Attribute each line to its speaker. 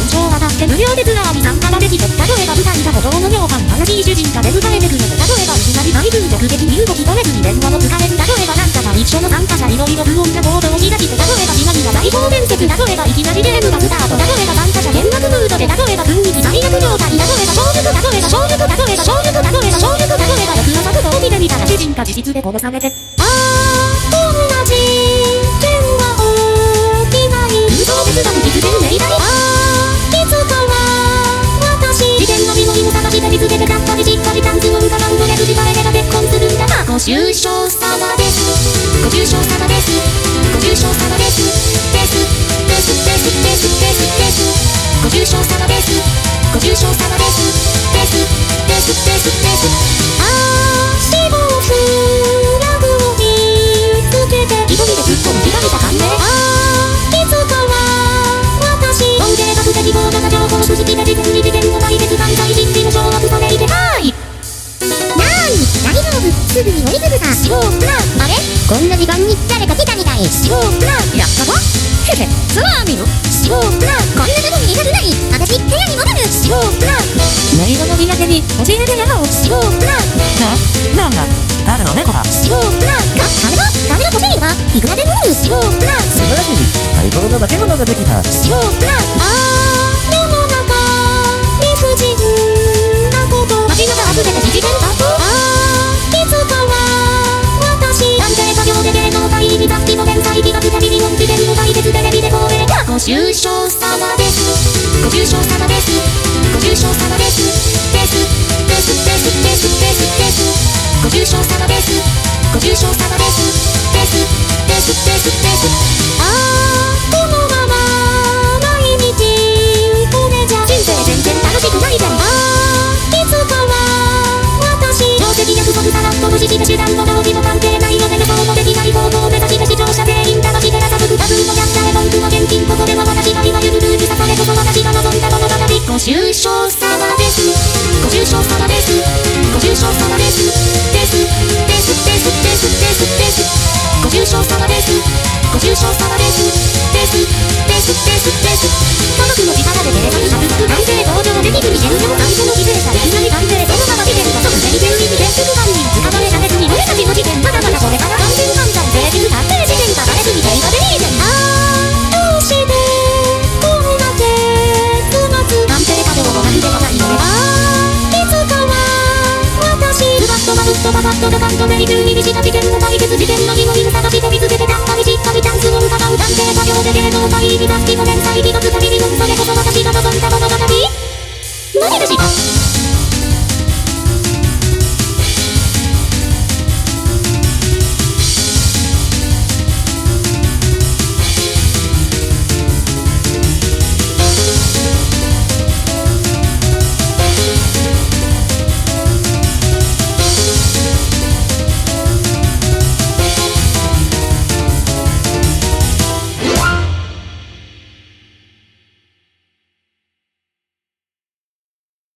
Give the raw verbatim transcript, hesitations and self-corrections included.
Speaker 1: 証が立って無料でツアーに参加ができて、例えば舞台が歩道の量販悲しい主人が出迎えてくれて、例えばいきなり大空直撃に動き止めずに電話も使える、例えばなんかが一緒の参加者いろいろ不穏な行動をしだして、例えば自慢が大方面積、例えばいきなりゲームがスタート、例えば参加者見学ムードで、例えば雰囲気最悪状態、例えば小熟、例えば小熟、例えば小熟、例えば小熟、例えば翌朝ふと起きてみたら主人が自室で殺されて、あーこんな事件は起きない、空想決断実現命題、あーいつかは私事件の身の犬探して見つけて、やっぱりしっかりチャンスを伺うので無事バレれば結婚するんだ、ご愁傷様です、ご愁傷様です、ご愁傷様ですですですですですですですご愁傷様です、ご愁傷様ですですですですですあー死亡フラグを見つけて一人で突っ込む開いた感ね、あーいつかは私大勢学的強打な情報不識で実に事件を解決犯罪心理の掌握されてはーいなーに大丈夫すぐに乗り継ぐさ死亡プランあれこんな時間に誰か来たみたい死亡プランやったぞへへツアー見ろ死亡プランこんなとこにいたくない私部屋に戻る死亡プランメイドの土産に教えてやろう死亡プラン
Speaker 2: な、なんだ誰の猫だ
Speaker 1: 死亡プランが金だ金が欲しいわいくらでも売る死亡プラン
Speaker 2: 素晴らしい最高の化け物ができた
Speaker 1: 死亡プランあー世の中理不尽なこと街中溢れて事件だとあーいつかは私探偵作業で芸能界に雑誌の連載企画でミリオン事件の解決テレビで放映ご愁傷様ですご愁傷様ですご愁傷様ですですですですですですですご愁傷様ですご愁傷様ですですですですですあーこのまま毎日これじゃ人生全然楽しくないぜあーいつかは私定石約束さらっと無視して手段も道理も関係ないので予想もできない方法を目指して視聴者全員騙して遊ぶタブーのキャッチャー文句の現金ここでは私が今ゆるるに刺されこそ私が望んだ物語ご愁傷様ですご愁傷様ですご愁傷様ですですですですですですですご愁傷様ですご愁傷様ですですですですです科学の力で計算しゃぶ男性登場できるに現状最初の犠牲者でいきなり完成そのまま事件が即成現実で結局犯人捕まえられずに俺たちの事件まだまだこれから完全犯罪成立確定事件がバレずに映画でいいじゃんあーどうしてこんな結末探偵作業もなんでもないのねあーいつかは私ズバッとバブッとババッとドカンとメリクにした事件を解決事件の疑問を探して見つけてやっぱりしっかりチャンスを伺う探偵作業で芸能界に雑誌の連載企画でミリオンそれこそ私が望んだ物語何でした